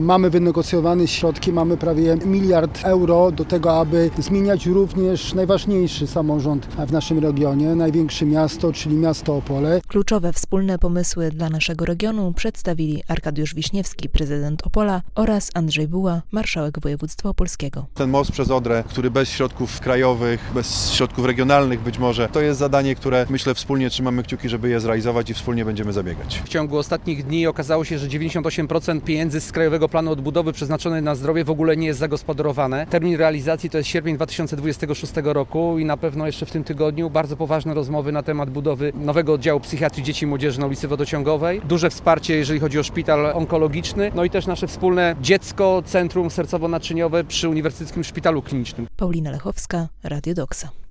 Mamy wynegocjowane środki, mamy prawie 1 miliard euro do tego, aby zmieniać również najważniejszy samorząd w naszym regionie, największe miasto, czyli miasto Opole. Kluczowe wspólne pomysły dla naszego regionu przedstawili Arkadiusz Wiśniewski, prezydent Opola, oraz Andrzej Buła, marszałek województwa opolskiego. Ten most przez Odrę, który bez środków krajowych, bez środków regionalnych być może, to jest zadanie, które myślę wspólnie trzymamy kciuki, żeby je zrealizować i wspólnie będziemy zabiegać. W ciągu ostatnich dni okazało się, że 98% pieniędzy z Krajowego Planu Odbudowy przeznaczone na zdrowie w ogóle nie jest zagospodarowane. Termin realizacji to jest sierpień 2026 roku i na pewno jeszcze w tym tygodniu bardzo poważne rozmowy na temat budowy nowego oddziału psychiatrii dzieci i młodzieży na ulicy Wodociągowej. Duże wsparcie, jeżeli chodzi o szpital onkologiczny, no i też nasze wspólne dziecko, centrum sercowo-naczyniowe przy Uniwersyteckim Szpitalu Klinicznym. Paulina Lechowska, Radio Doksa.